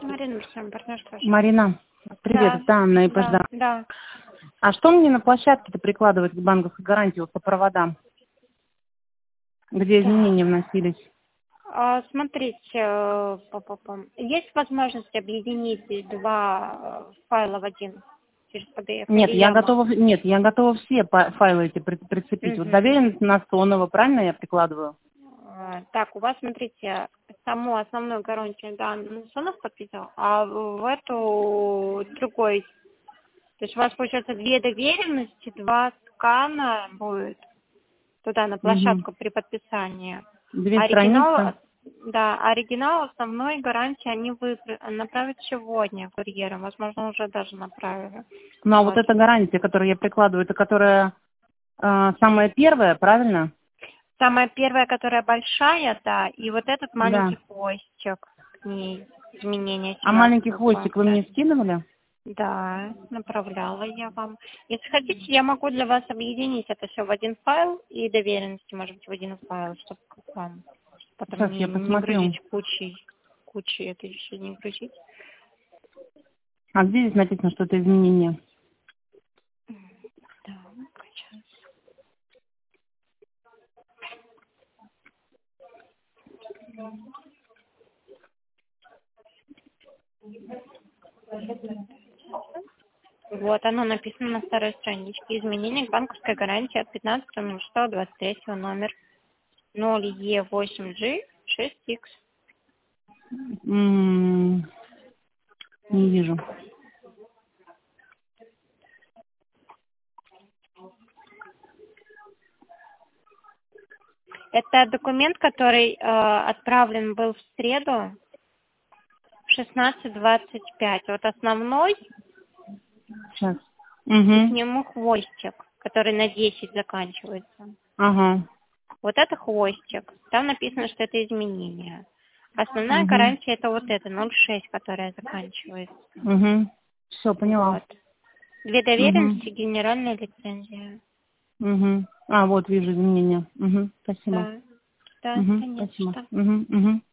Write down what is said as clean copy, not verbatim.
Марина, с вами партнер спрашивает. Марина, привет, Да, это Анна и да, да. А что мне на площадке-то прикладывать к банковской гарантии по проводам, где изменения вносились? Смотрите, есть возможность объединить два файла в один через PDF Нет, или я Яма? готова все файлы эти прицепить. Вот доверенность Насонова, правильно я прикладываю? Так, у вас, смотрите, саму основную гарантию, да, Насонов подписал, а в эту другой. То есть у вас, получается, две доверенности, два скана будет туда на площадку при подписании. Две Оригинал, страницы. да, оригинал основной гарантии они направят сегодня курьером, возможно, уже даже направили. Ну, а вот Вот. эта гарантия, которую я прикладываю, это которая самая первая, правильно? Самая первая, которая большая, да, и вот этот Да. маленький хвостик к ней, изменения А маленький 17 хвостик вы пункта. мне скидывали? Да, направляла я вам. Если хотите, я могу для вас объединить это все в один файл и доверенности, может быть, в один файл, чтобы вам потом Сейчас я не посмотрю. грузить кучей это еще не грузить. А где здесь написано, что это изменение? Так, сейчас. Вот, оно написано на второй страничке. Изменение к банковской гарантии от 15.06.23 номер 0E8G6X. Не вижу. Это документ, который отправлен был в среду в 16:25. Вот основной, Сейчас. и к Угу. нему хвостик, который на 10 заканчивается. Ага. Вот это хвостик. Там написано, что это изменение. Основная Угу. гарантия это вот это, 0,6, которая заканчивается. Угу. Все, поняла. Вот. Две Угу. доверенности, генеральная лицензия. Угу. А, вот вижу изменения. Угу. Спасибо. Да, да, Угу. да, нет, Спасибо. что. Угу. Угу.